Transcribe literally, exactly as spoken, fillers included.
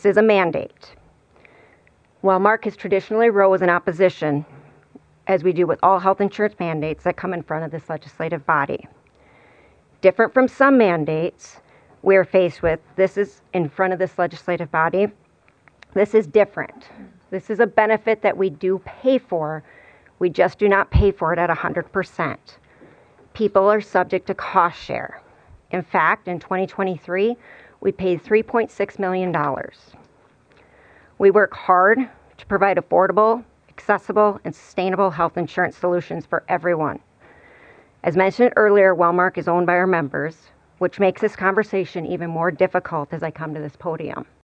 This is a mandate. Wellmark has traditionally rose in opposition, as we do with all health insurance mandates that come in front of this legislative body. Different from some mandates we're faced with, this is in front of this legislative body. This is different. This is a benefit that we do pay for. We just do not pay for it at one hundred percent. People are subject to cost share. In fact, in twenty twenty-three, we paid three point six million dollars. We work hard to provide affordable, accessible, and sustainable health insurance solutions for everyone. As mentioned earlier, Wellmark is owned by our members, which makes this conversation even more difficult as I come to this podium.